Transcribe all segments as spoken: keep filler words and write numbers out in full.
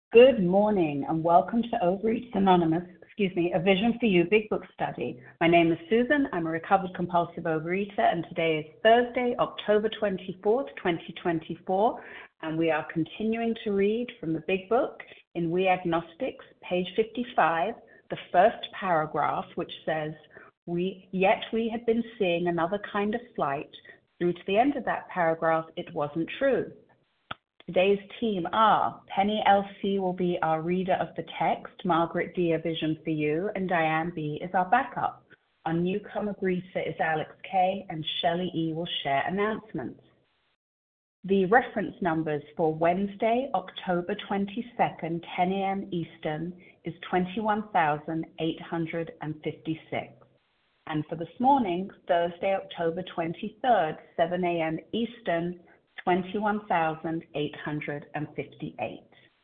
Good morning and welcome to Overeaters Anonymous, excuse me, a Vision for You Big Book Study. My name is Susan. I'm a recovered compulsive overeater, and today is Thursday, October twenty-fourth, twenty twenty-four, and we are continuing to read from the Big Book in We Agnostics, page fifty-five, the first paragraph, which says, "We yet we had been seeing another kind of flight." Through to the end of that paragraph, it wasn't true. Today's team are Penny L C will be our reader of the text, Margaret D. A Vision for You, and Diane B. is our backup. Our newcomer greeter is Alex K., and Shelley E. will share announcements. The reference numbers for Wednesday, October twenty-second, ten a.m. Eastern, is twenty-one thousand eight hundred fifty-six. And for this morning, Thursday, October twenty-third, seven a.m. Eastern, twenty-one thousand eight hundred fifty-eight.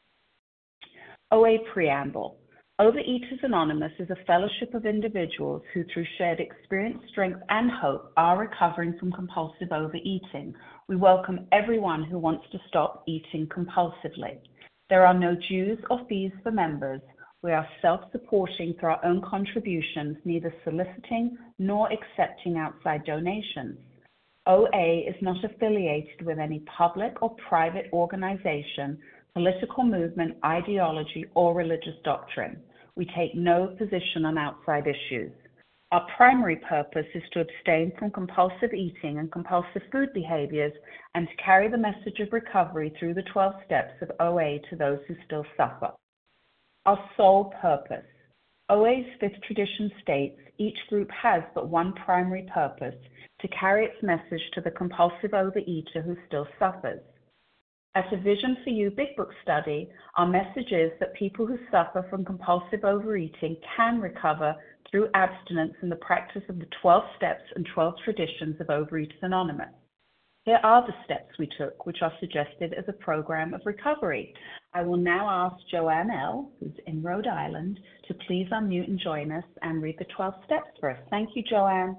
O A Preamble. Overeaters Anonymous is a fellowship of individuals who, through shared experience, strength, and hope, are recovering from compulsive overeating. We welcome everyone who wants to stop eating compulsively. There are no dues or fees for members. We are self-supporting through our own contributions, neither soliciting nor accepting outside donations. O A is not affiliated with any public or private organization, political movement, ideology, or religious doctrine. We take no position on outside issues. Our primary purpose is to abstain from compulsive eating and compulsive food behaviors and to carry the message of recovery through the twelve steps of O A to those who still suffer. Our sole purpose. O A's fifth tradition states each group has but one primary purpose: to carry its message to the compulsive overeater who still suffers. At a Vision for You Big Book Study, our message is that people who suffer from compulsive overeating can recover through abstinence and the practice of the twelve steps and twelve traditions of Overeaters Anonymous. Here are the steps we took, which are suggested as a program of recovery. I will now ask Joanne L., who's in Rhode Island, to please unmute and join us and read the twelve steps for us. Thank you, Joanne.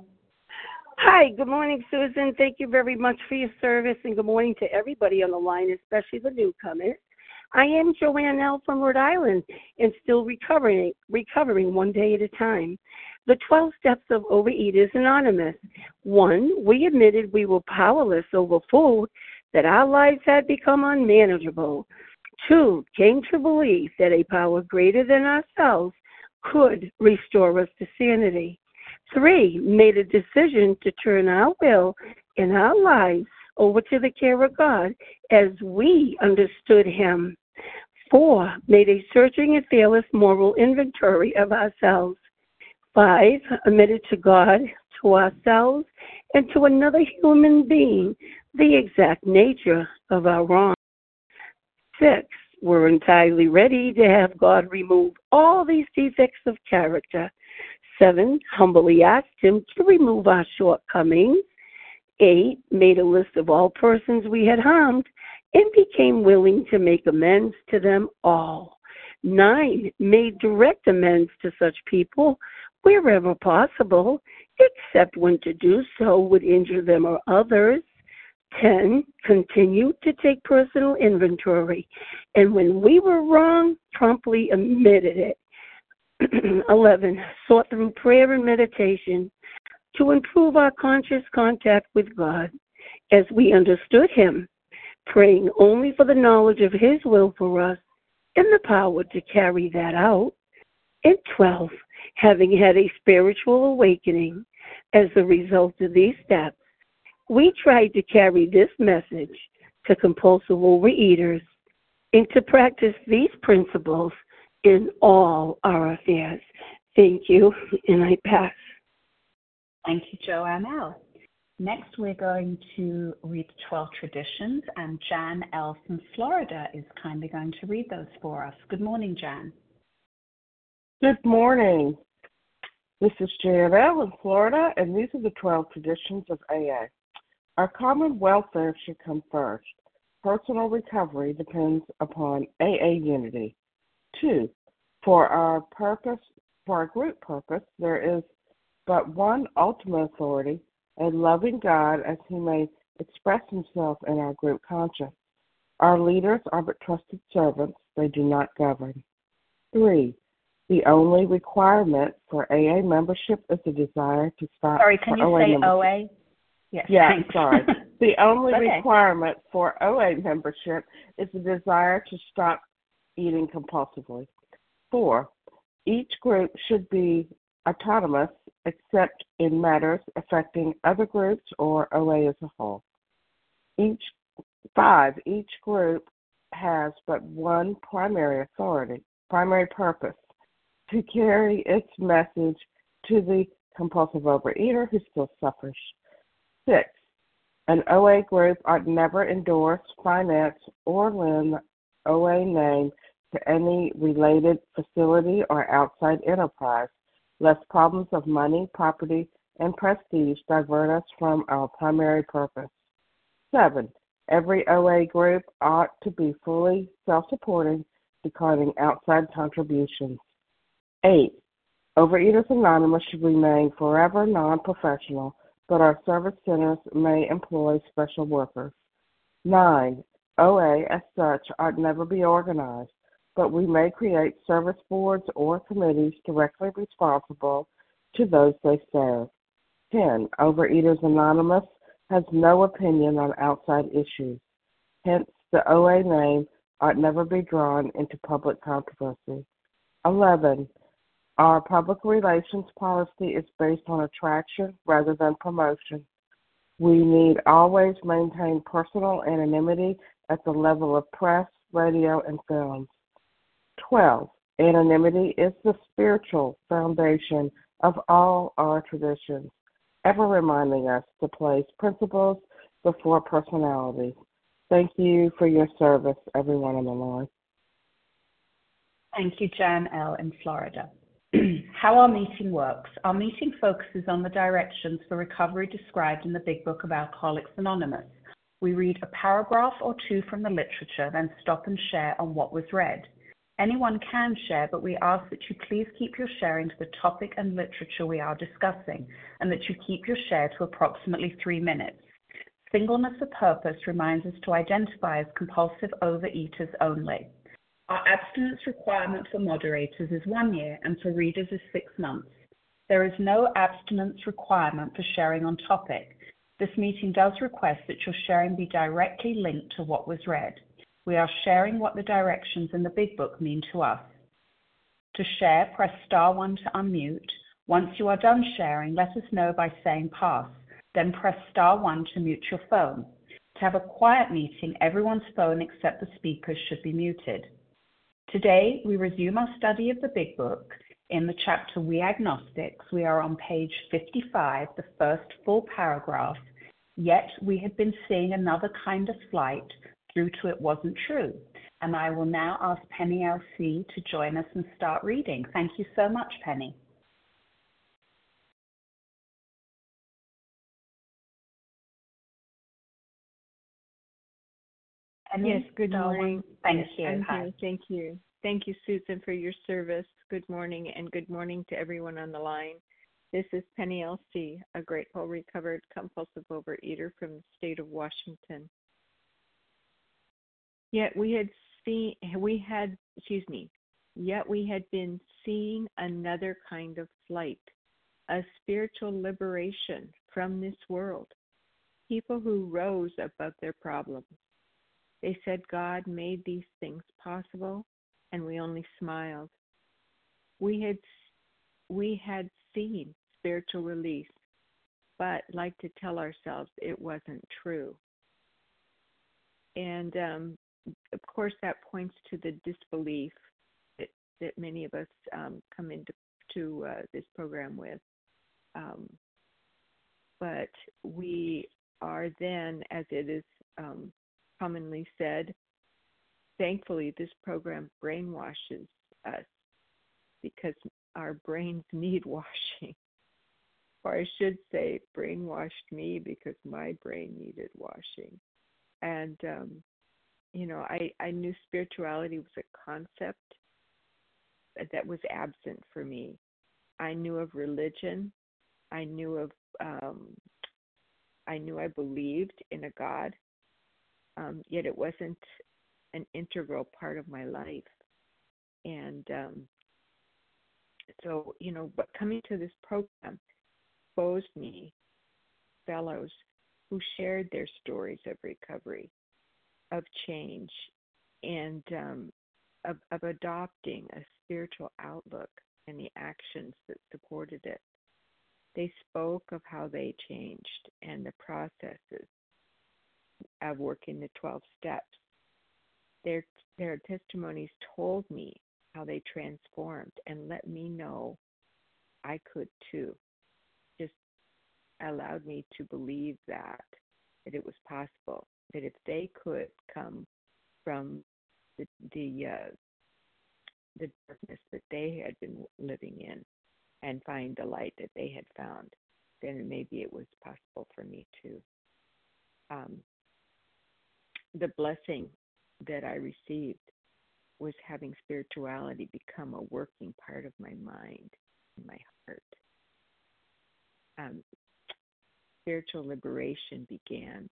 Hi, good morning, Susan. Thank you very much for your service, and good morning to everybody on the line, especially the newcomers. I am Joanne L. from Rhode Island and still recovering, recovering one day at a time. The twelve steps of Overeaters Anonymous. One, we admitted we were powerless over food, that our lives had become unmanageable. Two, came to believe that a power greater than ourselves could restore us to sanity. Three, made a decision to turn our will and our lives over to the care of God as we understood Him. Four, made a searching and fearless moral inventory of ourselves. Five, admitted to God, to ourselves, and to another human being the exact nature of our wrong. Six, were entirely ready to have God remove all these defects of character. Seven, humbly asked Him to remove our shortcomings. Eight, made a list of all persons we had harmed and became willing to make amends to them all. Nine, made direct amends to such people wherever possible, except when to do so would injure them or others. Ten, continued to take personal inventory, and when we were wrong, promptly admitted it. Eleven, sought through prayer and meditation to improve our conscious contact with God as we understood Him, praying only for the knowledge of His will for us and the power to carry that out. And twelve, having had a spiritual awakening as a result of these steps, we tried to carry this message to compulsive overeaters and to practice these principles in all our affairs. Thank you, and I pass. Thank you, Joanne L. Next, we're going to read the twelve traditions, and Jan L. from Florida is kindly going to read those for us. Good morning, Jan. Good morning. This is Jan L. in Florida, and these are the twelve traditions of A A. Our common welfare should come first. Personal recovery depends upon A A unity. Two, for our purpose, for our group purpose, there is but one ultimate authority, a loving God as He may express Himself in our group conscience. Our leaders are but trusted servants. They do not govern. Three, the only requirement for A A membership is the desire to stop Sorry, can for you O A say membership. O A? Yes, Yeah, thanks. sorry. The only Okay. requirement for O A membership is the desire to stop eating compulsively. Four, each group should be autonomous except in matters affecting other groups or O A as a whole. Each Five, each group has but one primary authority, primary purpose, to carry its message to the compulsive overeater who still suffers. Six, an O A group ought never endorse, finance, or lend O A name to any related facility or outside enterprise, lest problems of money, property, and prestige divert us from our primary purpose. Seven, every O A group ought to be fully self-supporting, declining outside contributions. Eight, Overeaters Anonymous should remain forever non-professional, but our service centers may employ special workers. Nine, O A as such ought never be organized, but we may create service boards or committees directly responsible to those they serve. Ten, Overeaters Anonymous has no opinion on outside issues. Hence, the O A name ought never be drawn into public controversy. Eleven, our public relations policy is based on attraction rather than promotion. We need always maintain personal anonymity at the level of press, radio, and films. Twelve, anonymity is the spiritual foundation of all our traditions, ever reminding us to place principles before personalities. Thank you for your service, everyone on the line. Thank you, Jan L. in Florida. How our meeting works. Our meeting focuses on the directions for recovery described in the Big Book of Alcoholics Anonymous. We read a paragraph or two from the literature, then stop and share on what was read. Anyone can share, but we ask that you please keep your sharing to the topic and literature we are discussing, and that you keep your share to approximately three minutes. Singleness of purpose reminds us to identify as compulsive overeaters only. Our abstinence requirement for moderators is one year and for readers is six months. There is no abstinence requirement for sharing on topic. This meeting does request that your sharing be directly linked to what was read. We are sharing what the directions in the Big Book mean to us. To share, press star one to unmute. Once you are done sharing, let us know by saying pass. Then press star one to mute your phone. To have a quiet meeting, everyone's phone except the speakers should be muted. Today, we resume our study of the Big Book. In the chapter We Agnostics, we are on page fifty-five, the first full paragraph. Yet we had been seeing another kind of flight through to it wasn't true. And I will now ask Penny L C to join us and start reading. Thank you so much, Penny. Penny, Yes, good star morning. one. Thank Yes, you. I'm Hi. here. Thank you. Thank you, Susan, for your service. Good morning, and good morning to everyone on the line. This is Penny L C, a grateful recovered compulsive overeater from the state of Washington. Yet we had seen, we had, excuse me, yet we had been seeing another kind of flight, a spiritual liberation from this world. People who rose above their problems. They said God made these things possible, and we only smiled. We had we had seen spiritual release, but like to tell ourselves it wasn't true. And um, of course, that points to the disbelief that, that many of us um, come into to, uh, this program with. Um, but we are then, as it is um, commonly said, thankfully this program brainwashes us because our brains need washing. Or I should say brainwashed me because my brain needed washing. And, um, you know, I, I knew spirituality was a concept that was absent for me. I knew of religion. I knew of, um, I knew I believed in a God. Um, yet it wasn't an integral part of my life. And um, so, you know, but coming to this program exposed me fellows who shared their stories of recovery, of change, and um, of, of adopting a spiritual outlook and the actions that supported it. They spoke of how they changed and the processes of working the twelve steps. Their, their testimonies told me how they transformed and let me know I could too. Just allowed me to believe that, that it was possible, that if they could come from the the, uh, the darkness that they had been living in and find the light that they had found, then maybe it was possible for me too. Um, the blessing that I received was having spirituality become a working part of my mind and my heart. Um, spiritual liberation began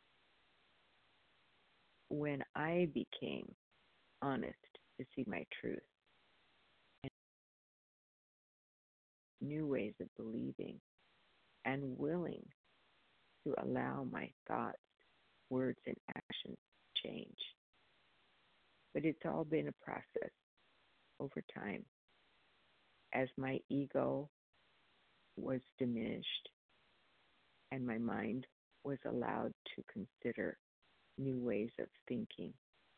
when I became honest to see my truth and new ways of believing and willing to allow my thoughts, words, and actions to change. But it's all been a process over time as my ego was diminished and my mind was allowed to consider new ways of thinking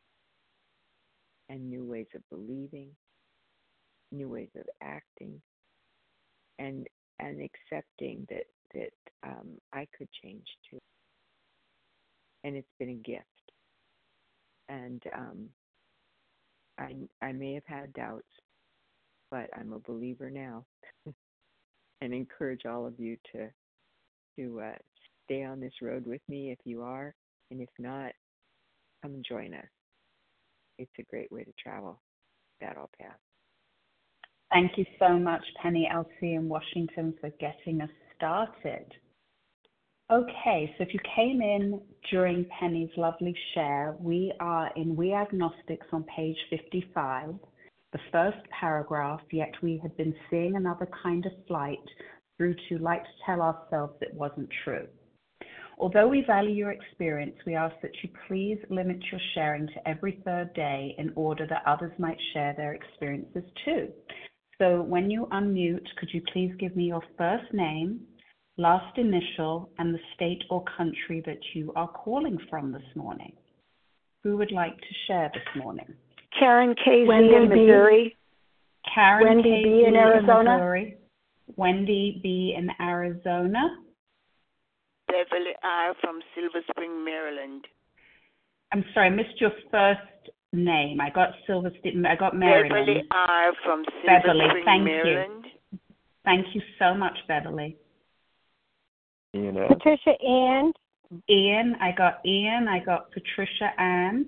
and new ways of believing, new ways of acting, and and accepting that that um, I could change too. And it's been a gift. And um, I I may have had doubts, but I'm a believer now, and encourage all of you to to uh, stay on this road with me if you are, and if not, come and join us. It's a great way to travel that all path. Thank you so much, Penny L C in Washington, for getting us started. Okay, so if you came in during Penny's lovely share, we are in We Agnostics on page fifty-five, the first paragraph, yet we had been seeing another kind of flight through to like to tell ourselves it wasn't true. Although we value your experience, we ask that you please limit your sharing to every third day in order that others might share their experiences too. So when you unmute, could you please give me your first name, last initial, and the state or country that you are calling from this morning? Who would like to share this morning? Karen K Z in Missouri. Karen Wendy K Z B in Arizona. Missouri. Wendy B in Arizona. Beverly R. from Silver Spring, Maryland. I'm sorry, I missed your first name. I got Silver Spring. I got Maryland. Beverly R. from Silver Beverly, Spring, thank Maryland. you. Thank you so much, Beverly. You know. Patricia Ann. Ian, I got Ian. I got Patricia Ann.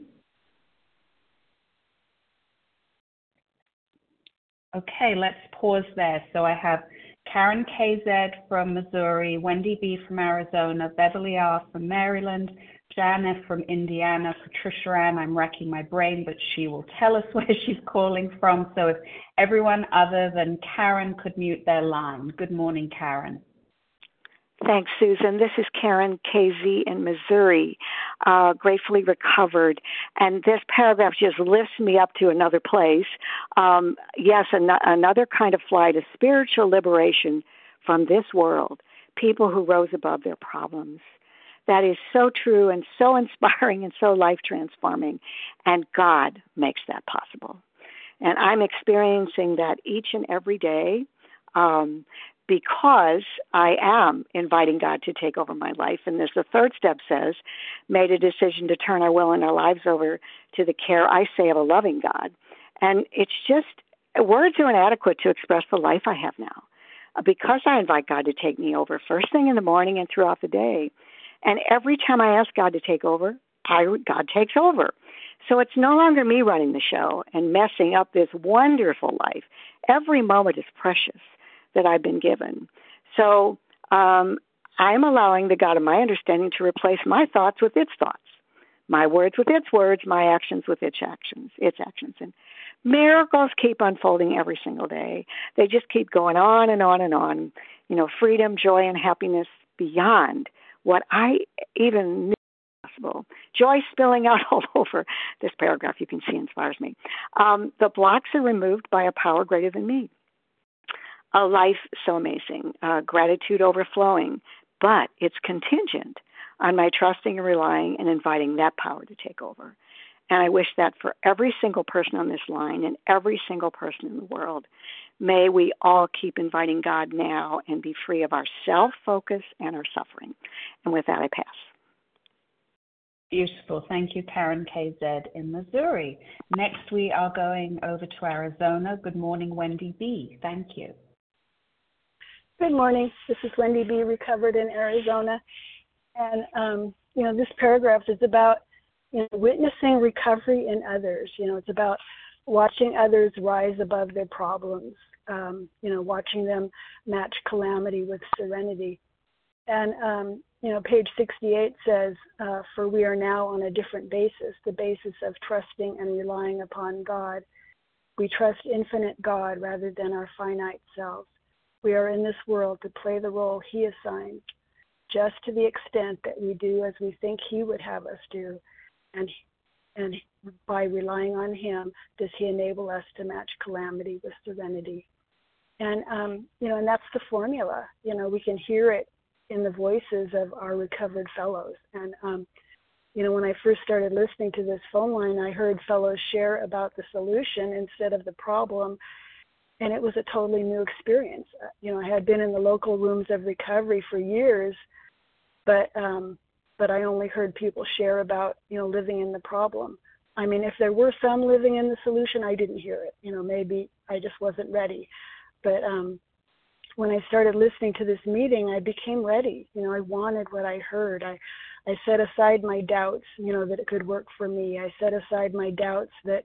Okay, let's pause there. So I have Karen K Z from Missouri, Wendy B from Arizona, Beverly R from Maryland, Jan F from Indiana, Patricia Ann. I'm racking my brain, but she will tell us where she's calling from. So if everyone other than Karen could mute their line. Good morning, Karen. Thanks, Susan. This is Karen K Z in Missouri, uh, gratefully recovered. And this paragraph just lifts me up to another place. Um, yes, an- another kind of flight, a spiritual liberation from this world, people who rose above their problems. That is so true and so inspiring and so life-transforming. And God makes that possible. And I'm experiencing that each and every day. Um, because I am inviting God to take over my life. And as the third step says, made a decision to turn our will and our lives over to the care, I say, of a loving God. And it's just, words are inadequate to express the life I have now. Because I invite God to take me over first thing in the morning and throughout the day. And every time I ask God to take over, I, God takes over. So it's no longer me running the show and messing up this wonderful life. Every moment is precious that I've been given. So um, I'm allowing the God of my understanding to replace my thoughts with its thoughts, My words with its words, my actions with its actions, its actions. And miracles keep unfolding every single day. They just keep going on and on and on. You know, freedom, joy, and happiness beyond what I even knew possible. Joy spilling out all over this paragraph, you can see, inspires me. Um, the blocks are removed by a power greater than me. A life so amazing, uh, gratitude overflowing, but it's contingent on my trusting and relying and inviting that power to take over. And I wish that for every single person on this line and every single person in the world. May we all keep inviting God now and be free of our self-focus and our suffering. And with that, I pass. Beautiful. Thank you, Karen K Z in Missouri. Next, we are going over to Arizona. Good morning, Wendy B. Thank you. Good morning. This is Wendy B., recovered in Arizona. And, um, you know, this paragraph is about, you know, witnessing recovery in others. You know, it's about watching others rise above their problems, um, you know, watching them match calamity with serenity. And, um, you know, page sixty-eight says, uh, for we are now on a different basis, the basis of trusting and relying upon God. We trust infinite God rather than our finite selves. We are in this world to play the role He assigns, just to the extent that we do as we think He would have us do. And and by relying on Him, does He enable us to match calamity with serenity. And, um, you know, and that's the formula. You know, we can hear it in the voices of our recovered fellows. And, um, you know, when I first started listening to this phone line, I heard fellows share about the solution instead of the problem. And it was a totally new experience. You know, I had been in the local rooms of recovery for years, but um, but I only heard people share about, you know, living in the problem. I mean, if there were some living in the solution, I didn't hear it. You know, maybe I just wasn't ready. But um, when I started listening to this meeting, I became ready. You know, I wanted what I heard. I, I set aside my doubts, you know, that it could work for me. I set aside my doubts that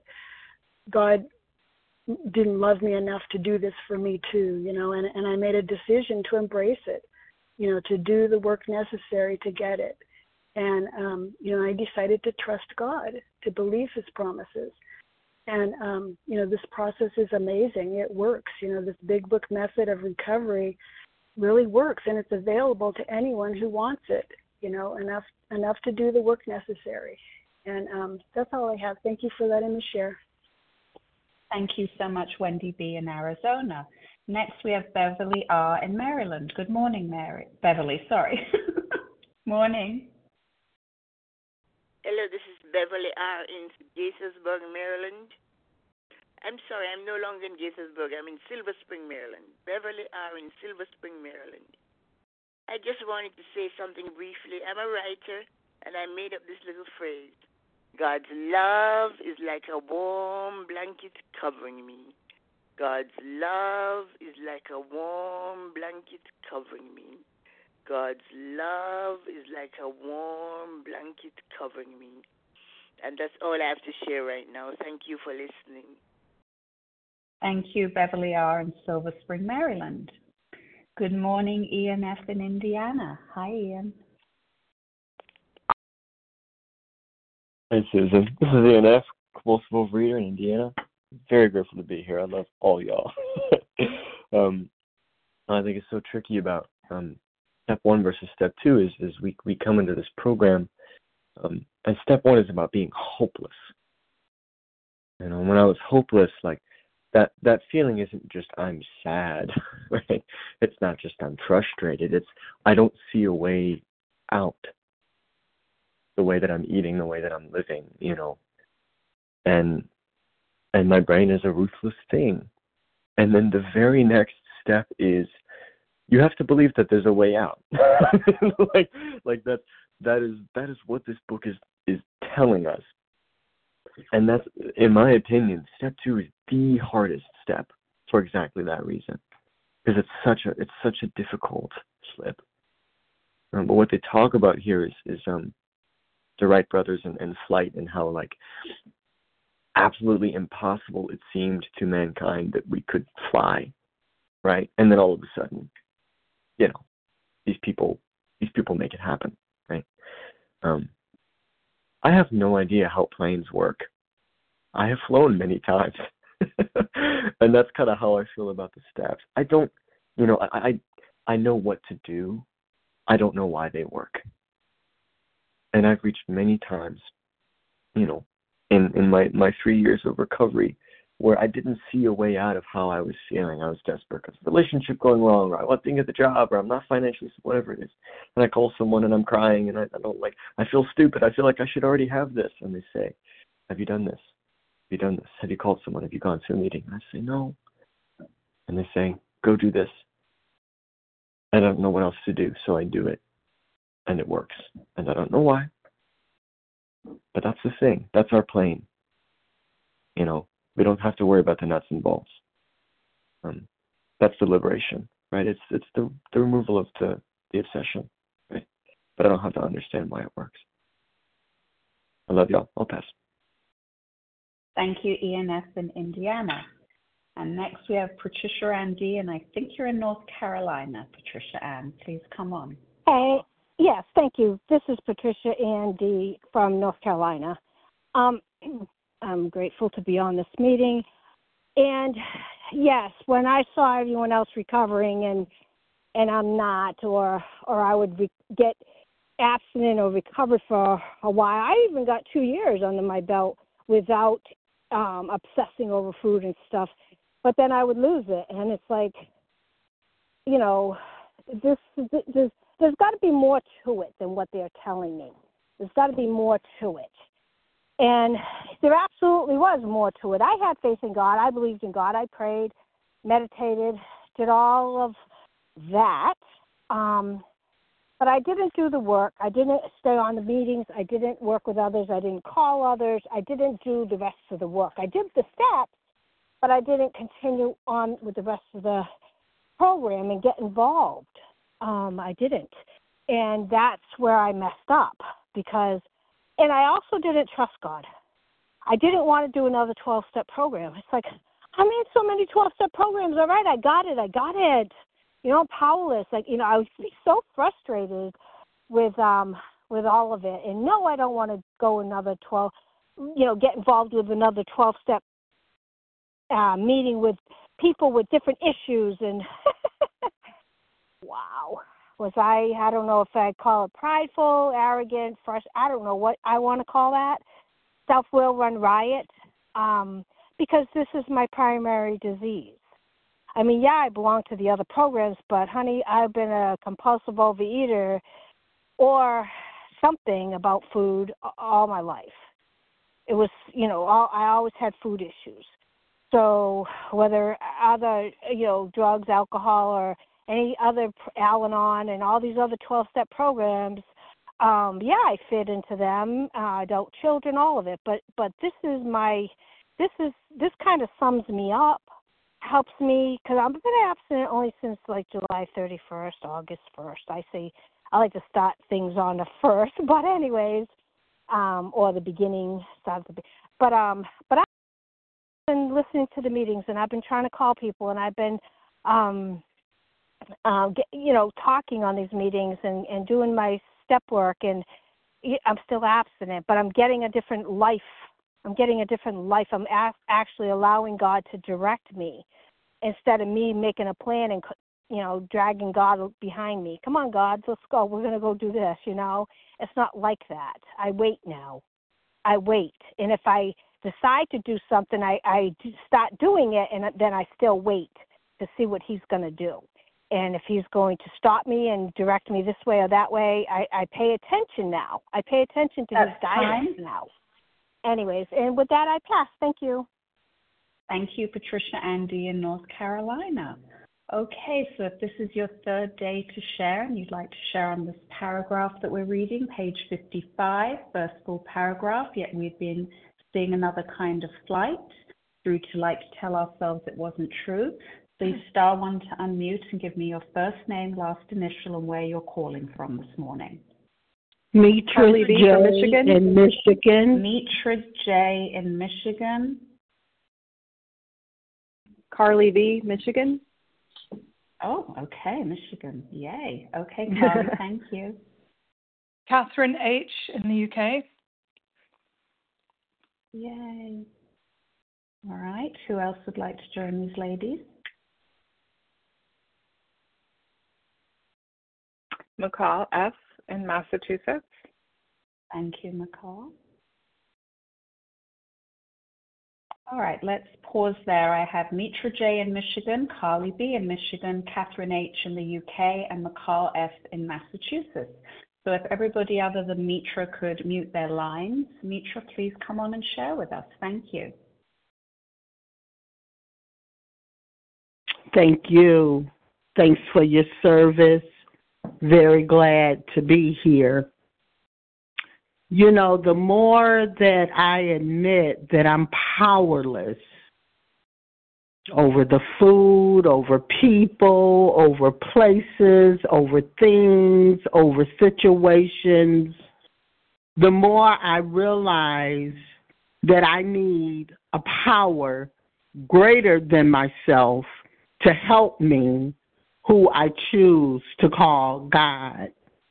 God didn't love me enough to do this for me too, you know, and, and I made a decision to embrace it, you know, to do the work necessary to get it. And, um, you know, I decided to trust God, to believe His promises. And, um, you know, this process is amazing. It works. You know, this big book method of recovery really works, and it's available to anyone who wants it, you know, enough enough to do the work necessary. And um, that's all I have. Thank you for letting me share. Thank you so much, Wendy B. in Arizona. Next, we have Beverly R. in Maryland. Good morning, Mary. Beverly, sorry. Morning. Hello, this is Beverly R. in Gaithersburg, Maryland. I'm sorry, I'm no longer in Gaithersburg. I'm in Silver Spring, Maryland. Beverly R. in Silver Spring, Maryland. I just wanted to say something briefly. I'm a writer, and I made up this little phrase. God's love is like a warm blanket covering me. God's love is like a warm blanket covering me. God's love is like a warm blanket covering me. And that's all I have to share right now. Thank you for listening. Thank you, Beverly R. in Silver Spring, Maryland. Good morning, Ian F. in Indiana. Hi, Ian. Hi, Susan. This is Ian F., compulsive reader in Indiana. Very grateful to be here. I love all y'all. um, I think it's so tricky about um, step one versus step two is, is we, we come into this program, um, and step one is about being hopeless. You know, when I was hopeless, like, that, that feeling isn't just I'm sad, right? It's not just I'm frustrated. It's I don't see a way out. The way that I'm eating, the way that I'm living, you know, and and my brain is a ruthless thing. And then the very next step is you have to believe that there's a way out. like like that that is that is what this book is is telling us. And that's, in my opinion, step two is the hardest step for exactly that reason, because it's such a it's such a difficult slip. Um, but what they talk about here is is um. the Wright brothers and, and flight, and how like absolutely impossible it seemed to mankind that we could fly, right? And then all of a sudden, you know, these people these people make it happen, right? Um, I have no idea how planes work. I have flown many times. And that's kind of how I feel about the steps. I don't, you know, I, I I know what to do. I don't know why they work. And I've reached many times, you know, in, in my, my three years of recovery where I didn't see a way out of how I was feeling. I was desperate because the relationship going wrong, or I wasn't at the job, or I'm not financially, whatever it is. And I call someone and I'm crying and I, I don't like, I feel stupid. I feel like I should already have this. And they say, have you done this? Have you done this? Have you called someone? Have you gone to a meeting? And I say, no. And they say, go do this. I don't know what else to do, so I do it. And it works. And I don't know why. But that's the thing. That's our plane. You know, we don't have to worry about the nuts and bolts. Um, that's the liberation, right? It's it's the, the removal of the, the obsession, right? But I don't have to understand why it works. I love y'all. I'll pass. Thank you, E N F in Indiana. And next we have Patricia Ann D, and I think you're in North Carolina, Patricia Ann. Please come on. Hey, yes, thank you. This is Patricia Ann D from North Carolina. Um, I'm grateful to be on this meeting. And yes, when I saw everyone else recovering and and I'm not, or or I would re- get abstinent or recovered for a while, I even got two years under my belt without um, obsessing over food and stuff. But then I would lose it, and it's like, you know, this, this, this there's got to be more to it than what they're telling me. There's got to be more to it. And there absolutely was more to it. I had faith in God. I believed in God. I prayed, meditated, did all of that. Um, but I didn't do the work. I didn't stay on the meetings. I didn't work with others. I didn't call others. I didn't do the rest of the work. I did the steps, but I didn't continue on with the rest of the program and get involved. Um, I didn't. And that's where I messed up because, and I also didn't trust God. I didn't want to do another twelve-step program. It's like, I'm in so many twelve-step programs. All right, I got it. I got it. You know, I'm powerless. Like, you know, I would be so frustrated with um with all of it. And no, I don't want to go another twelve, you know, get involved with another twelve-step uh, meeting with people with different issues. And wow. Was I, I don't know if I'd call it prideful, arrogant, fresh, I don't know what I want to call that. Self-will run riot, um, because this is my primary disease. I mean, yeah, I belong to the other programs, but, honey, I've been a compulsive overeater or something about food all my life. It was, you know, all, I always had food issues. So whether other, you know, drugs, alcohol, or any other Al-Anon and all these other twelve-step programs, um, yeah, I fit into them, uh, adult children, all of it. But but this is my, this is, this kind of sums me up. Helps me, because I've been abstinent only since like July thirty-first, August first. I say I like to start things on the first, but anyways, um, or the beginning, start the, but um, but I've been listening to the meetings, and I've been trying to call people, and I've been, um, uh, get, you know, talking on these meetings and, and doing my step work, and I'm still abstinent, but I'm getting a different life. I'm getting a different life. I'm a- actually allowing God to direct me instead of me making a plan and, you know, dragging God behind me. Come on, God, let's go. We're going to go do this, you know. It's not like that. I wait now. I wait. And if I decide to do something, I, I start doing it, and then I still wait to see what he's going to do. And if he's going to stop me and direct me this way or that way, I, I pay attention now. I pay attention to That's his guidance fine. now. Anyways, and with that, I pass. Thank you. Thank you, Patricia Andy in North Carolina. Okay, so if this is your third day to share and you'd like to share on this paragraph that we're reading, page fifty-five, first full paragraph, yet we've been seeing another kind of flight through to like to tell ourselves it wasn't true. Please star one to unmute and give me your first name, last initial, and where you're calling from this morning. Mitra J from Michigan. In Michigan. Mitra J in Michigan. Carly V, Michigan. Oh, okay, Michigan. Yay. Okay, Carly, thank you. Catherine H in the U K. Yay. All right. Who else would like to join these ladies? McCall F. in Massachusetts. Thank you, McCall. All right, let's pause there. I have Mitra J. in Michigan, Carly B. in Michigan, Catherine H. in the U K, and McCall F. in Massachusetts. So if everybody other than Mitra could mute their lines, Mitra, please come on and share with us. Thank you. Thank you. Thanks for your service. Very glad to be here. You know, the more that I admit that I'm powerless over the food, over people, over places, over things, over situations, the more I realize that I need a power greater than myself to help me, who I choose to call God.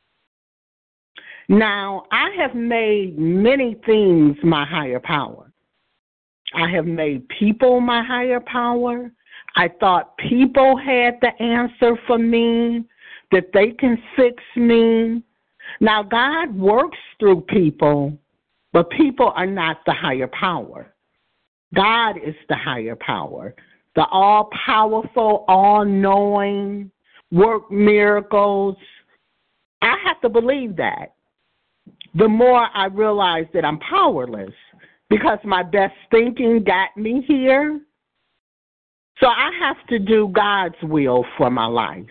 Now, I have made many things my higher power. I have made people my higher power. I thought people had the answer for me, that they can fix me. Now, God works through people, but people are not the higher power. God is the higher power, the all-powerful, all-knowing, work miracles. I have to believe that. The more I realize that I'm powerless because my best thinking got me here. So I have to do God's will for my life.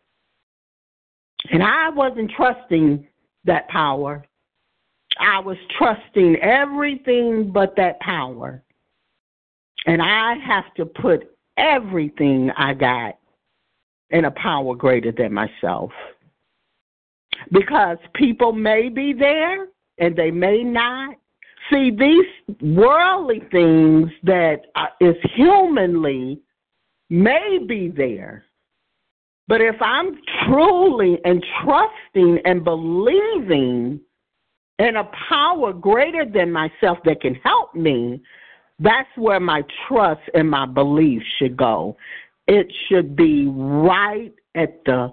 And I wasn't trusting that power. I was trusting everything but that power. And I have to put everything I got in a power greater than myself. Because people may be there and they may not. See, these worldly things that is humanly may be there. But if I'm truly and trusting and believing in a power greater than myself that can help me, that's where my trust and my belief should go. It should be right at the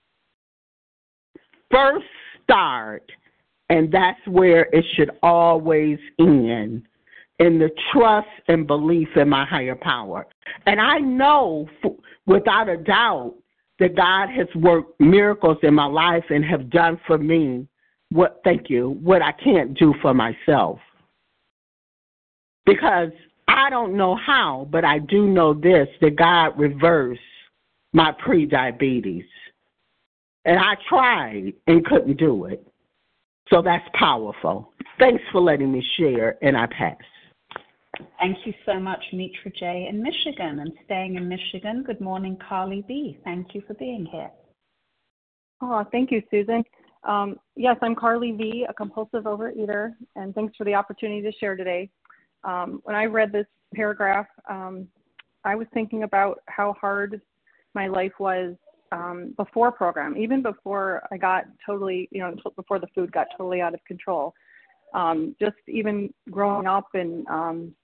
first start, and that's where it should always end, in the trust and belief in my higher power. And I know without a doubt that God has worked miracles in my life and have done for me what, thank you, what I can't do for myself. Because I don't know how, but I do know this, that God reversed my prediabetes. And I tried and couldn't do it. So that's powerful. Thanks for letting me share, and I pass. Thank you so much, Mitra J. in Michigan. And staying in Michigan, good morning, Carly B. Thank you for being here. Oh, thank you, Susan. Um, yes, I'm Carly V., a compulsive overeater, and thanks for the opportunity to share today. Um, when I read this paragraph, um, I was thinking about how hard my life was um, before program, even before I got totally, you know, before the food got totally out of control. Um, just even growing up, and um,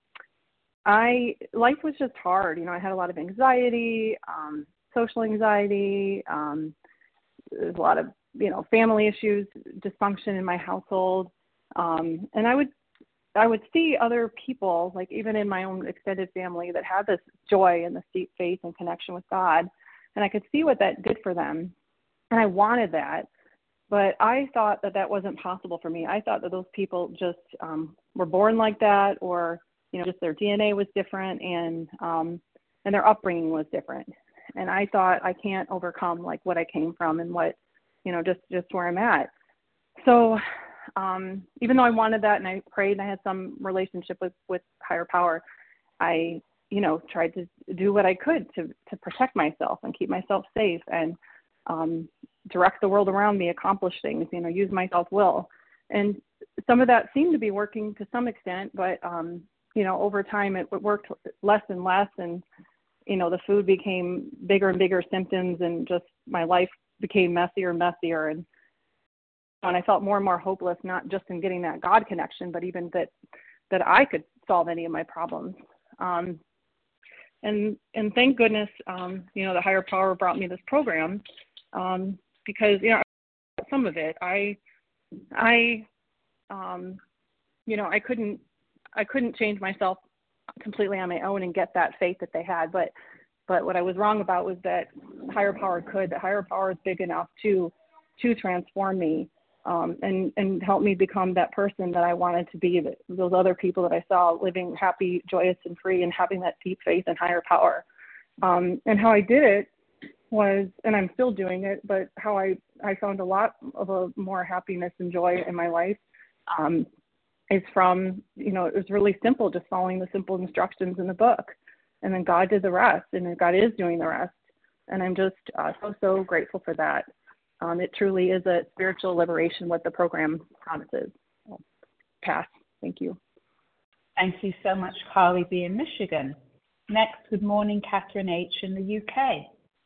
I life was just hard. You know, I had a lot of anxiety, um, social anxiety. Um, there's a lot of, you know, family issues, dysfunction in my household, um, and I would I would see other people, like even in my own extended family, that had this joy and this deep faith and connection with God, and I could see what that did for them, and I wanted that. But I thought that that wasn't possible for me. I thought that those people just um, were born like that, or, you know, just their D N A was different, and um, and their upbringing was different. And I thought, I can't overcome like what I came from and what, you know, just, just where I'm at. So um, even though I wanted that, and I prayed, and I had some relationship with, with higher power, I, you know, tried to do what I could to, to protect myself and keep myself safe, and um, direct the world around me, accomplish things, you know, use my self-will. And some of that seemed to be working to some extent, but, um, you know, over time it worked less and less. And, you know, the food became bigger and bigger symptoms, and just my life became messier and messier. And, and I felt more and more hopeless, not just in getting that God connection, but even that, that I could solve any of my problems. Um, and and thank goodness, um, you know, the higher power brought me this program um, because, you know, some of it, I, I, um, you know, I couldn't, I couldn't change myself completely on my own and get that faith that they had. But, but what I was wrong about was that higher power could, that higher power is big enough to, to transform me um, and, and help me become that person that I wanted to be, that those other people that I saw living happy, joyous, and free and having that deep faith in higher power. Um, and how I did it was, and I'm still doing it, but how I, I found a lot of a more happiness and joy in my life um, is from, you know, it was really simple, just following the simple instructions in the book. And then God did the rest, and God is doing the rest. And I'm just uh, so, so grateful for that. Um, it truly is a spiritual liberation, what the program promises. I'll pass. Thank you. Thank you so much, Carly B. in Michigan. Next, good morning, Catherine H. in the U K.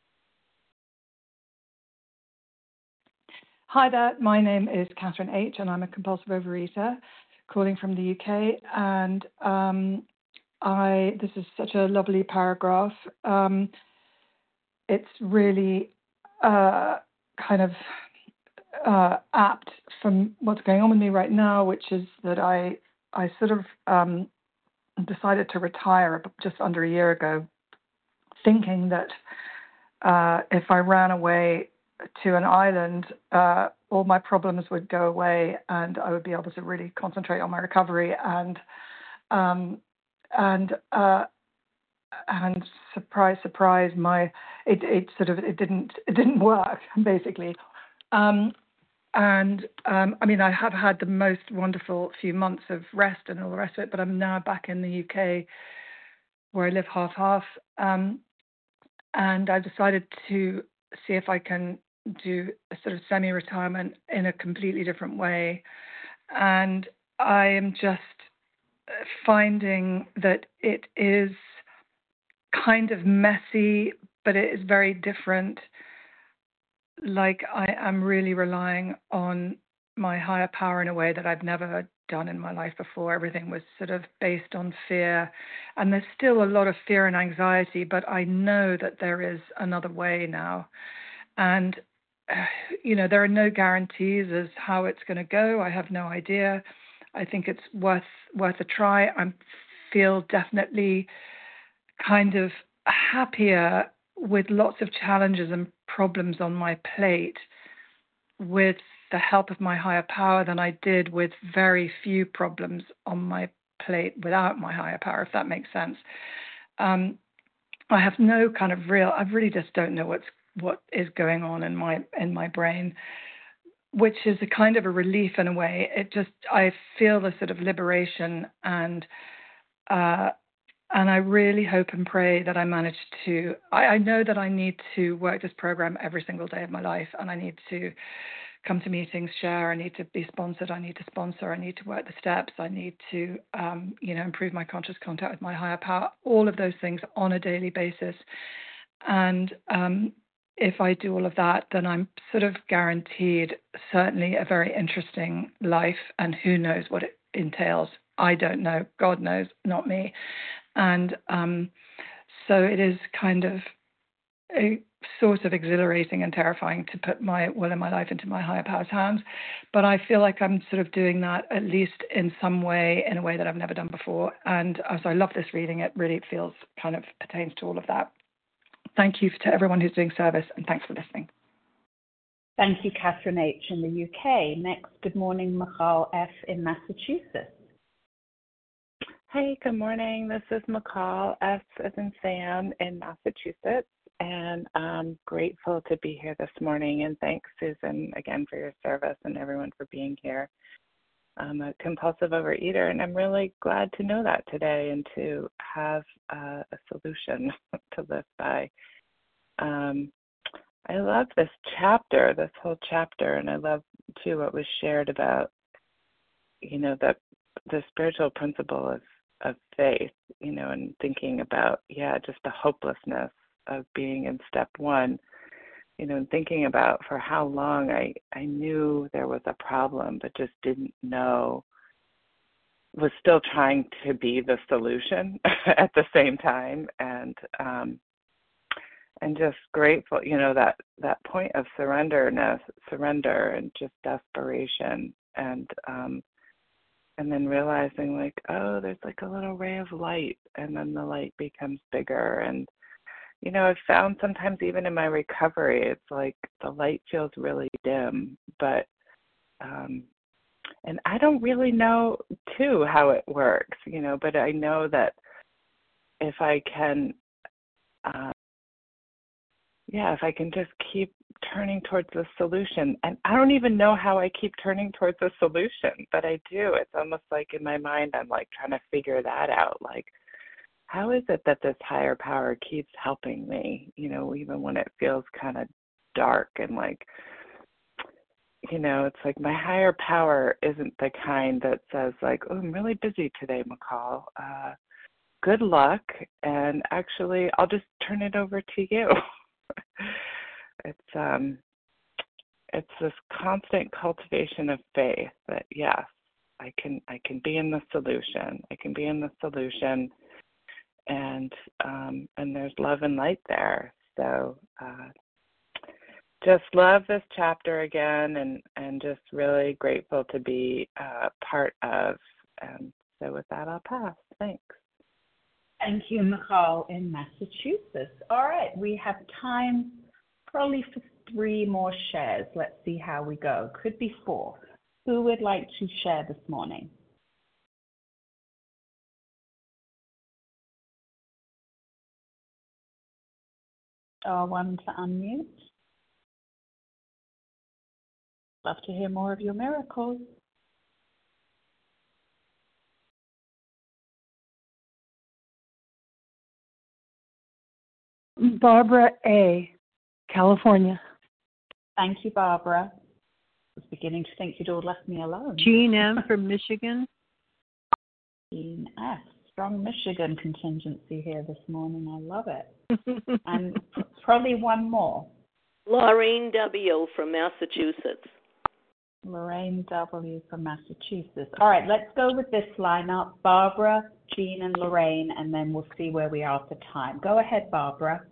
Hi there, my name is Catherine H. and I'm a compulsive overeater calling from the U K. And um, I this is such a lovely paragraph. Um, it's really uh, kind of uh, apt from what's going on with me right now, which is that I I sort of um, decided to retire just under a year ago, thinking that uh, if I ran away to an island, uh, all my problems would go away and I would be able to really concentrate on my recovery. And um, and uh, and surprise, surprise, my it it sort of it didn't it didn't work basically. Um, and um, I mean, I have had the most wonderful few months of rest and all the rest of it, but I'm now back in the U K where I live half half, um, and I decided to see if I can do a sort of semi-retirement in a completely different way. And I am just finding that it is kind of messy, but it is very different. Like I am really relying on my higher power in a way that I've never done in my life before. Everything was sort of based on fear. And there's still a lot of fear and anxiety, but I know that there is another way now. And you know, there are no guarantees as how it's going to go. I have no idea. I think it's worth worth a try. I feel definitely kind of happier with lots of challenges and problems on my plate with the help of my higher power than I did with very few problems on my plate without my higher power, if that makes sense. Um, I have no kind of real, I really just don't know what's what is going on in my in my brain, which is a kind of a relief in a way. It just, I feel the sort of liberation, and uh, and I really hope and pray that I manage to, I, I know that I need to work this program every single day of my life, and I need to come to meetings, share, I need to be sponsored, I need to sponsor, I need to work the steps, I need to, um, you know, improve my conscious contact with my higher power, all of those things on a daily basis. And um, if I do all of that, then I'm sort of guaranteed certainly a very interesting life, and who knows what it entails. I don't know. God knows, not me. And um, so it is kind of a sort of exhilarating and terrifying to put my will and my life into my higher power's hands. But I feel like I'm sort of doing that at least in some way, in a way that I've never done before. And as I love this reading, it really feels kind of pertains to all of that. Thank you to everyone who's doing service, and thanks for listening. Thank you, Catherine H. in the U K. Next, good morning, Michal F. in Massachusetts. Hey, good morning. This is Michal F. as in Sam in Massachusetts, and I'm grateful to be here this morning. And thanks, Susan, again for your service, and everyone for being here. I'm a compulsive overeater, and I'm really glad to know that today and to have uh, a solution to live by. Um, I love this chapter, this whole chapter, and I love, too, what was shared about, you know, the, the spiritual principle of, of faith, you know, and thinking about, yeah, just the hopelessness of being in step one. You know, thinking about for how long I, I knew there was a problem, but just didn't know was still trying to be the solution at the same time, and um, and just grateful, you know, that that point of surrenderness, surrender, and just desperation, and um, and then realizing like, oh, there's like a little ray of light, and then the light becomes bigger. And you know, I've found sometimes even in my recovery, it's like the light feels really dim, but um, and I don't really know too how it works, you know, but I know that if I can, uh, yeah, if I can just keep turning towards the solution, and I don't even know how I keep turning towards the solution, but I do. It's almost like in my mind, I'm like trying to figure that out. Like, how is it that this higher power keeps helping me, you know, even when it feels kind of dark and like, you know, it's like my higher power isn't the kind that says like, oh, I'm really busy today, McCall. Uh, good luck. And actually, I'll just turn it over to you. It's um, it's this constant cultivation of faith that yes, I can I can be in the solution. I can be in the solution, and um, and there's love and light there. So uh, just love this chapter again, and and just really grateful to be uh, part of. And so with that, I'll pass. Thanks. Thank you, Nicole in Massachusetts. All right, we have time probably for three more shares. Let's see how we go. Could be four. Who would like to share this morning? Star one to unmute. Love to hear more of your miracles. Barbara A., California. Thank you, Barbara. I was beginning to think you'd all left me alone. Jean M. from Michigan. Jean F. Strong Michigan contingency here this morning. I love it. And probably one more. Lorraine W. from Massachusetts. Lorraine W. from Massachusetts. All right, let's go with this lineup. Barbara, Jean, and Lorraine, and then we'll see where we are for time. Go ahead, Barbara.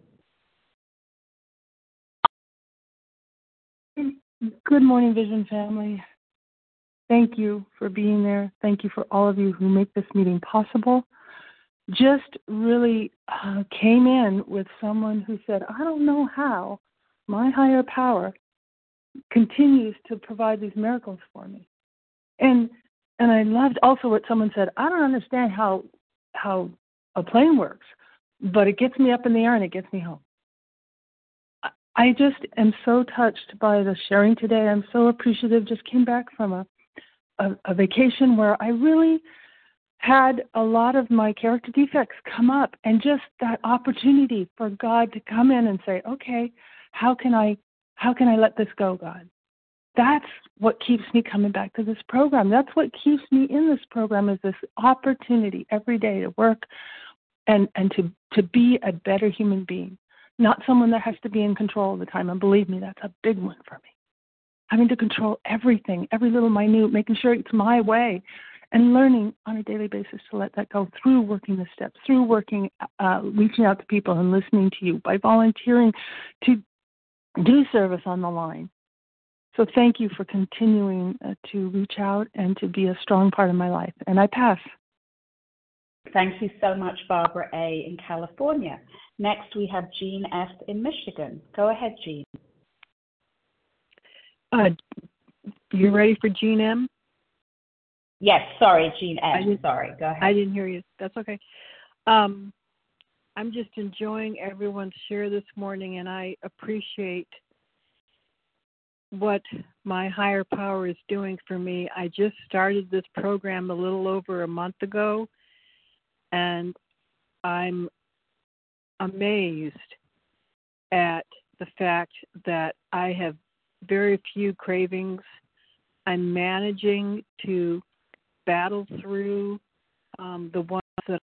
Good morning, Vision family. Thank you for being there. Thank you for all of you who make this meeting possible. Just really uh, came in with someone who said, I don't know how my higher power continues to provide these miracles for me. And and I loved also what someone said, I don't understand how how a plane works, but it gets me up in the air and it gets me home. I just am so touched by the sharing today. I'm so appreciative. Just came back from a, a, a vacation where I really had a lot of my character defects come up, and just that opportunity for God to come in and say, okay, how can I how can I let this go, God? That's what keeps me coming back to this program. That's what keeps me in this program, is this opportunity every day to work and, and to, to be a better human being. Not someone that has to be in control all the time. And believe me, that's a big one for me. Having to control everything, every little minute, making sure it's my way, and learning on a daily basis to let that go through working the steps, through working, uh, reaching out to people and listening to you, by volunteering to do service on the line. So thank you for continuing uh, to reach out and to be a strong part of my life. And I pass. Thank you so much, Barbara A. in California. Next, we have Jean F. in Michigan. Go ahead, Jean. Uh, you ready for Jean M? Yes, sorry, Jean M. Sorry, go ahead. I didn't hear you. That's okay. Um, I'm just enjoying everyone's share this morning, and I appreciate what my higher power is doing for me. I just started this program a little over a month ago, and I'm amazed at the fact that I have very few cravings. I'm managing to battle through um, the ones that,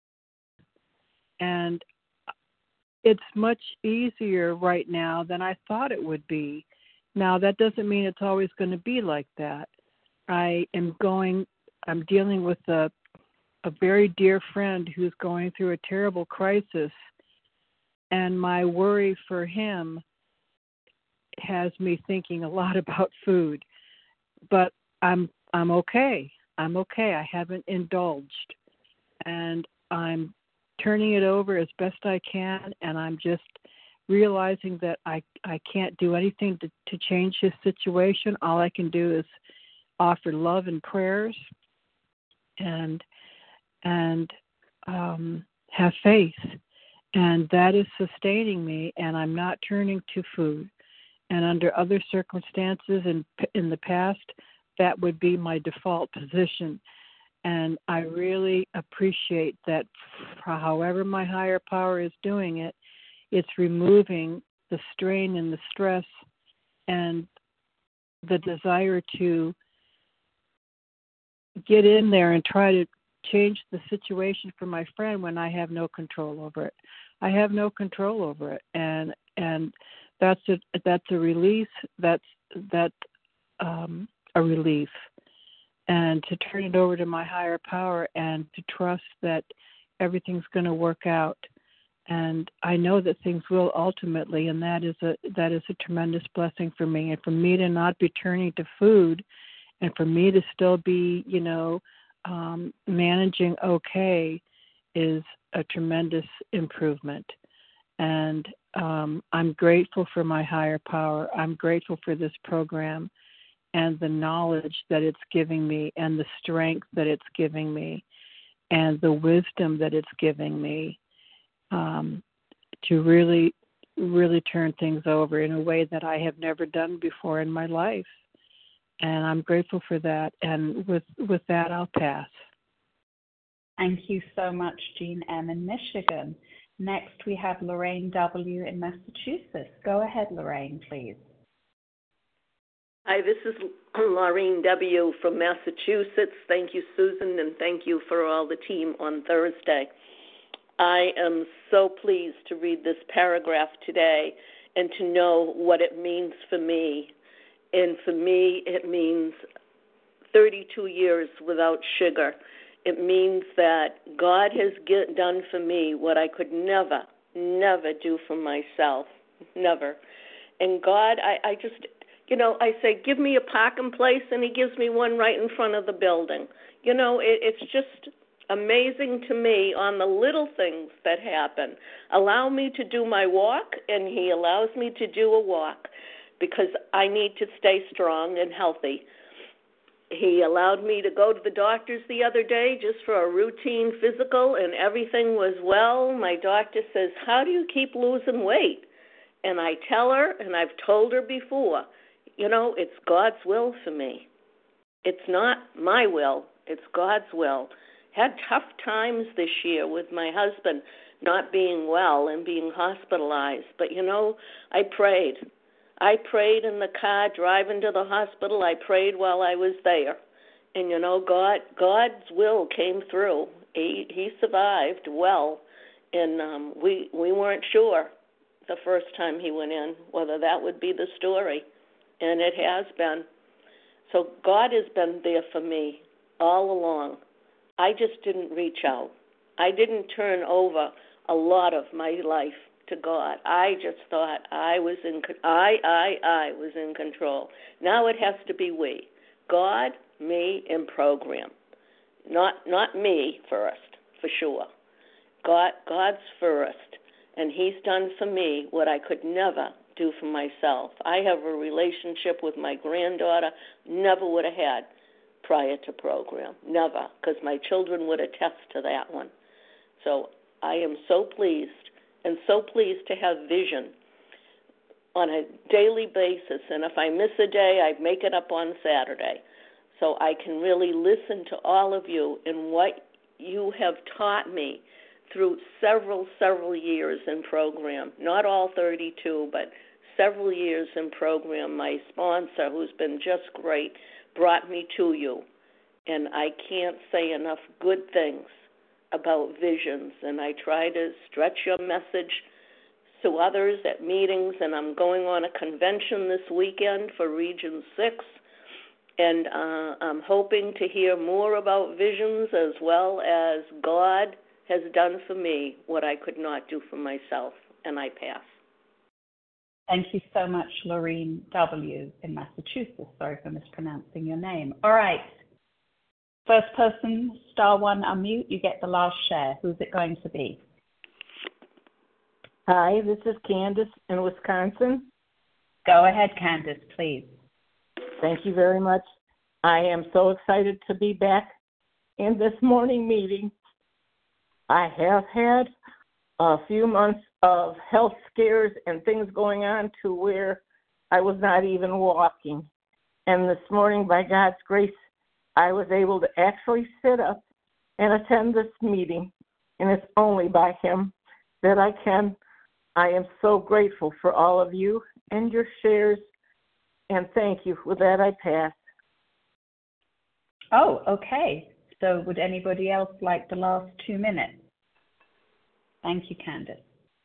and it's much easier right now than I thought it would be. Now, that doesn't mean it's always going to be like that. I am going I'm dealing with a a very dear friend who's going through a terrible crisis, and my worry for him has me thinking a lot about food. But I'm I'm okay. I'm okay. I haven't indulged, and I'm turning it over as best I can, and I'm just realizing that I, I can't do anything to, to change his situation. All I can do is offer love and prayers and and um, have faith. And that is sustaining me, and I'm not turning to food. And under other circumstances in, in the past, that would be my default position. And I really appreciate that however my higher power is doing it, it's removing the strain and the stress and the desire to get in there and try to change the situation for my friend when I have no control over it. I have no control over it, and and that's a that's a release. That's that um, a relief, and to turn it over to my higher power and to trust that everything's going to work out. And I know that things will ultimately, and that is a that is a tremendous blessing for me. And for me to not be turning to food, and for me to still be, you know, um, managing okay, is a tremendous improvement. And um, I'm grateful for my higher power. I'm grateful for this program and the knowledge that it's giving me, and the strength that it's giving me, and the wisdom that it's giving me. Um, to really, really turn things over in a way that I have never done before in my life. And I'm grateful for that. And with, with that, I'll pass. Thank you so much, Jean M. in Michigan. Next, we have Lorraine W. in Massachusetts. Go ahead, Lorraine, please. Hi, this is Lorraine W. from Massachusetts. Thank you, Susan, and thank you for all the team on Thursday. I am so pleased to read this paragraph today and to know what it means for me. And for me, it means thirty-two years without sugar. It means that God has get, done for me what I could never, never do for myself. Never. And God, I, I just, you know, I say, give me a parking place, and he gives me one right in front of the building. You know, it, it's just amazing to me on the little things that happen. Allow me to do my walk, and he allows me to do a walk because I need to stay strong and healthy. He allowed me to go to the doctors the other day just for a routine physical, and everything was well. My doctor says, how do you keep losing weight? And I tell her, and I've told her before, you know, it's God's will for me. It's not my will. It's God's will. Had tough times this year with my husband not being well and being hospitalized. But, you know, I prayed. I prayed in the car driving to the hospital. I prayed while I was there. And, you know, God, God's will came through. He, he survived well. And um, we, we weren't sure the first time he went in whether that would be the story. And it has been. So God has been there for me all along. I just didn't reach out. I didn't turn over a lot of my life to God. I just thought I was in I I I was in control. Now it has to be we. God, me, and program. Not not me first, for sure. God God's first, and he's done for me what I could never do for myself. I have a relationship with my granddaughter never would have had prior to program. Never, because my children would attest to that one. So I am so pleased, and so pleased to have vision on a daily basis. And if I miss a day, I make it up on Saturday. So I can really listen to all of you and what you have taught me through several, several years in program. Not all thirty-two, but several years in program. My sponsor, who's been just great, brought me to you. And I can't say enough good things about visions. And I try to stretch your message to others at meetings. And I'm going on a convention this weekend for Region six. And uh, I'm hoping to hear more about visions, as well as God has done for me what I could not do for myself. And I pass. Thank you so much, Lorene W. in Massachusetts. Sorry for mispronouncing your name. All right. First person, star one, unmute. You get the last share. Who's it going to be? Hi, this is Candace in Wisconsin. Go ahead, Candace, please. Thank you very much. I am so excited to be back in this morning meeting. I have had a few months of health scares and things going on to where I was not even walking. And this morning, by God's grace, I was able to actually sit up and attend this meeting. And it's only by Him that I can. I am so grateful for all of you and your shares. And thank you. With that, I pass. Oh, okay. So would anybody else like the last two minutes? Thank you, Candace.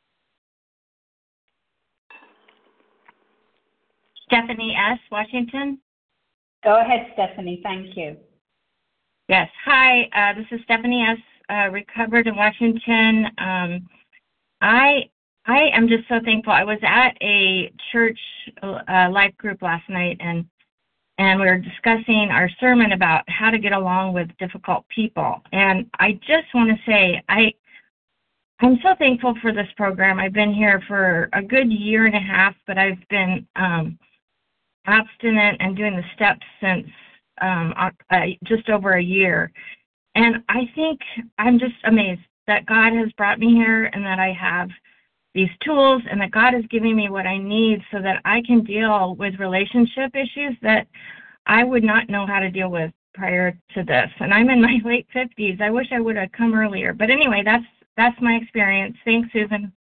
Stephanie S., Washington. Go ahead, Stephanie. Thank you. Yes. Hi, uh, this is Stephanie S., uh, recovered in Washington. Um, I I am just so thankful. I was at a church uh, life group last night, and and we were discussing our sermon about how to get along with difficult people. And I just want to say, I, I'm so thankful for this program. I've been here for a good year and a half, but I've been um, abstinent and doing the steps since um, uh, just over a year. And I think I'm just amazed that God has brought me here and that I have these tools and that God is giving me what I need so that I can deal with relationship issues that I would not know how to deal with prior to this. And I'm in my late fifties. I wish I would have come earlier. But anyway, that's that's my experience. Thanks, Susan.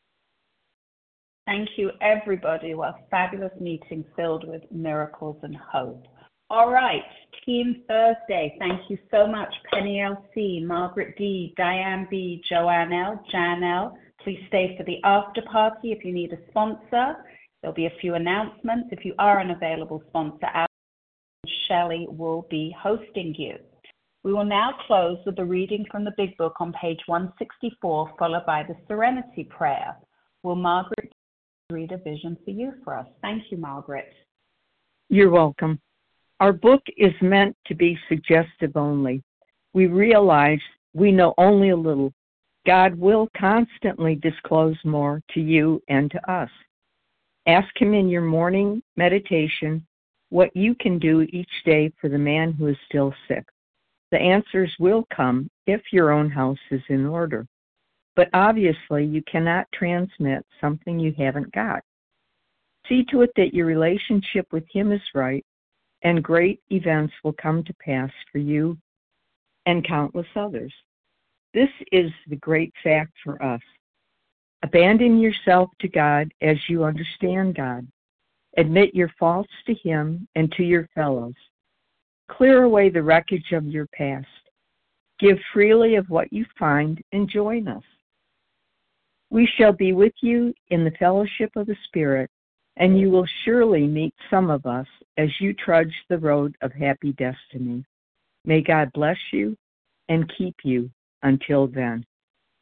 Thank you, everybody. What a fabulous meeting filled with miracles and hope. All right, Team Thursday. Thank you so much, Penny L C, Margaret D, Diane B, Joanne L, Jan L. Please stay for the after party if you need a sponsor. There'll be a few announcements. If you are an available sponsor, Shelley will be hosting you. We will now close with a reading from the Big Book on page one sixty-four, followed by the Serenity Prayer. Will Margaret read a vision for you for us? Thank you, Margaret. You're welcome. Our book is meant to be suggestive only. We realize we know only a little. God will constantly disclose more to you and to us. Ask Him in your morning meditation what you can do each day for the man who is still sick. The answers will come if your own house is in order. But obviously, you cannot transmit something you haven't got. See to it that your relationship with Him is right, and great events will come to pass for you and countless others. This is the great fact for us. Abandon yourself to God as you understand God. Admit your faults to Him and to your fellows. Clear away the wreckage of your past. Give freely of what you find and join us. We shall be with you in the fellowship of the Spirit, and you will surely meet some of us as you trudge the road of happy destiny. May God bless you and keep you until then.